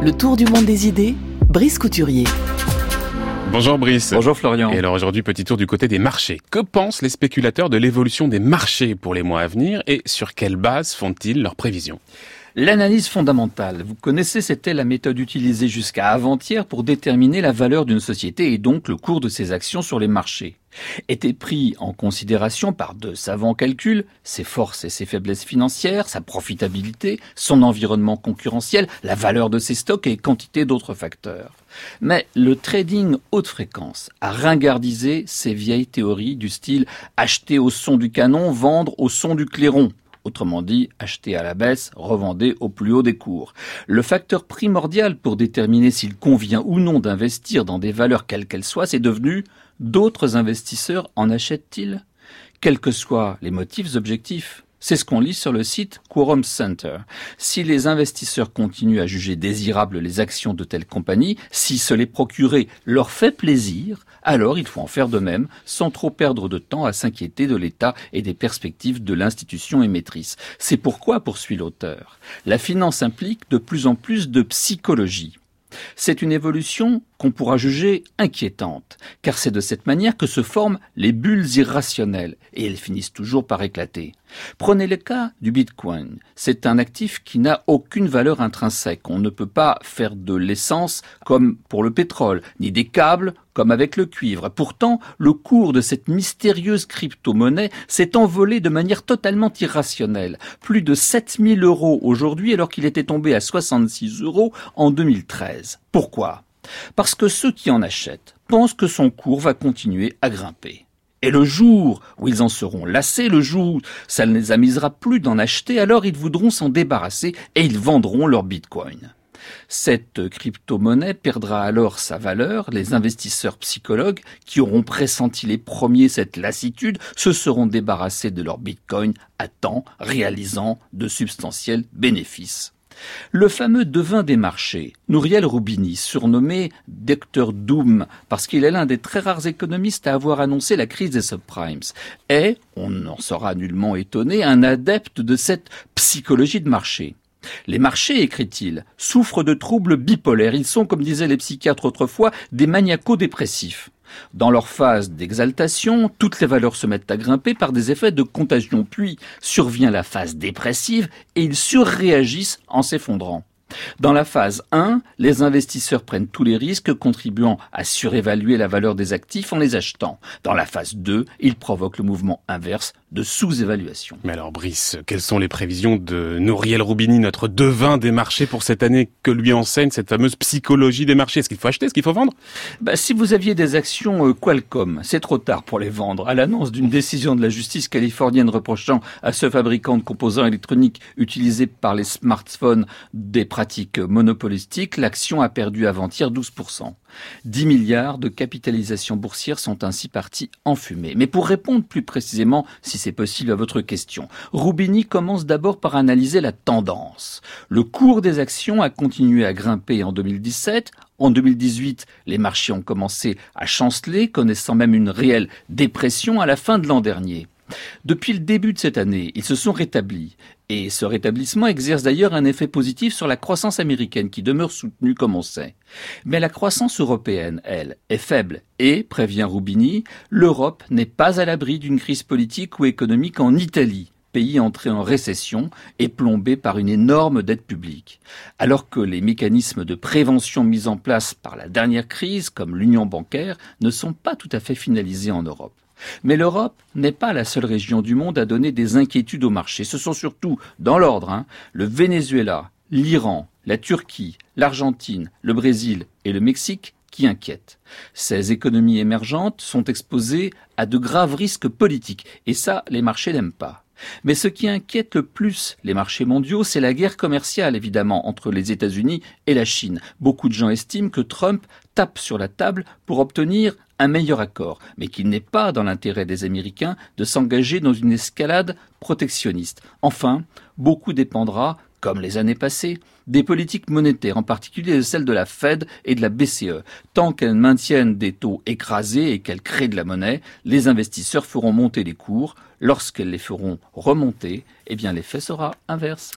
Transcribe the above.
Le tour du monde des idées, Brice Couturier. Bonjour Brice. Bonjour Florian. Et alors aujourd'hui, petit tour du côté des marchés. Que pensent les spéculateurs de l'évolution des marchés pour les mois à venir et sur quelle base font-ils leurs prévisions ? L'analyse fondamentale, vous connaissez, c'était la méthode utilisée jusqu'à avant-hier pour déterminer la valeur d'une société et donc le cours de ses actions sur les marchés. Était pris en considération par de savants calculs ses forces et ses faiblesses financières, sa profitabilité, son environnement concurrentiel, la valeur de ses stocks et quantité d'autres facteurs. Mais le trading haute fréquence a ringardisé ces vieilles théories du style acheter au son du canon, vendre au son du clairon. Autrement dit, acheter à la baisse, revendez au plus haut des cours. Le facteur primordial pour déterminer s'il convient ou non d'investir dans des valeurs quelles qu'elles soient, c'est devenu d'autres investisseurs en achètent-ils ? Quels que soient les motifs objectifs. C'est ce qu'on lit sur le site Quorum Center. Si les investisseurs continuent à juger désirables les actions de telles compagnies, si se les procurer leur fait plaisir, alors il faut en faire de même, sans trop perdre de temps à s'inquiéter de l'état et des perspectives de l'institution émettrice. C'est pourquoi, poursuit l'auteur, la finance implique de plus en plus de psychologie. C'est une évolution qu'on pourra juger inquiétante, car c'est de cette manière que se forment les bulles irrationnelles, et elles finissent toujours par éclater. Prenez le cas du Bitcoin. C'est un actif qui n'a aucune valeur intrinsèque. On ne peut pas faire de l'essence comme pour le pétrole, ni des câbles comme avec le cuivre. Pourtant, le cours de cette mystérieuse crypto-monnaie s'est envolé de manière totalement irrationnelle. Plus de 7000 € aujourd'hui, alors qu'il était tombé à 66 € en 2013. Pourquoi ? Parce que ceux qui en achètent pensent que son cours va continuer à grimper. Et le jour où ils en seront lassés, le jour où ça ne les amusera plus d'en acheter, alors ils voudront s'en débarrasser et ils vendront leur bitcoin. Cette crypto-monnaie perdra alors sa valeur. Les investisseurs psychologues qui auront pressenti les premiers cette lassitude se seront débarrassés de leur bitcoin à temps, réalisant de substantiels bénéfices. Le fameux devin des marchés, Nouriel Roubini, surnommé Dr Doom, parce qu'il est l'un des très rares économistes à avoir annoncé la crise des subprimes, est, on n'en sera nullement étonné, un adepte de cette psychologie de marché. Les marchés, écrit-il, souffrent de troubles bipolaires. Ils sont, comme disaient les psychiatres autrefois, des maniaco-dépressifs. Dans leur phase d'exaltation, toutes les valeurs se mettent à grimper par des effets de contagion. Puis survient la phase dépressive et ils surréagissent en s'effondrant. Dans la phase 1, les investisseurs prennent tous les risques, contribuant à surévaluer la valeur des actifs en les achetant. Dans la phase 2, ils provoquent le mouvement inverse de sous-évaluation. Mais alors Brice, quelles sont les prévisions de Nouriel Roubini, notre devin des marchés pour cette année, que lui enseigne cette fameuse psychologie des marchés ? Est-ce qu'il faut acheter ? Est-ce qu'il faut vendre ? Si vous aviez des actions Qualcomm, c'est trop tard pour les vendre. À l'annonce d'une décision de la justice californienne reprochant à ce fabricant de composants électroniques utilisés par les smartphones des pratiques monopolistiques, l'action a perdu avant-hier 12%. 10 milliards de capitalisation boursière sont ainsi partis en fumée. Mais pour répondre plus précisément, si c'est possible, à votre question, Roubini commence d'abord par analyser la tendance. Le cours des actions a continué à grimper en 2017. En 2018, les marchés ont commencé à chanceler, connaissant même une réelle dépression à la fin de l'an dernier. Depuis le début de cette année, ils se sont rétablis. Et ce rétablissement exerce d'ailleurs un effet positif sur la croissance américaine qui demeure soutenue comme on sait. Mais la croissance européenne, elle, est faible et, prévient Roubini, l'Europe n'est pas à l'abri d'une crise politique ou économique en Italie, pays entré en récession et plombé par une énorme dette publique. Alors que les mécanismes de prévention mis en place par la dernière crise, comme l'union bancaire, ne sont pas tout à fait finalisés en Europe. Mais l'Europe n'est pas la seule région du monde à donner des inquiétudes au marché. Ce sont surtout, dans l'ordre, le Venezuela, l'Iran, la Turquie, l'Argentine, le Brésil et le Mexique qui inquiètent. Ces économies émergentes sont exposées à de graves risques politiques. Et ça, les marchés n'aiment pas. Mais ce qui inquiète le plus les marchés mondiaux, c'est la guerre commerciale, évidemment, entre les États-Unis et la Chine. Beaucoup de gens estiment que Trump tape sur la table pour obtenir un meilleur accord, mais qu'il n'est pas dans l'intérêt des Américains de s'engager dans une escalade protectionniste. Enfin, beaucoup dépendra, comme les années passées, des politiques monétaires, en particulier celles de la Fed et de la BCE. Tant qu'elles maintiennent des taux écrasés et qu'elles créent de la monnaie, les investisseurs feront monter les cours. Lorsqu'elles les feront remonter, l'effet sera inverse.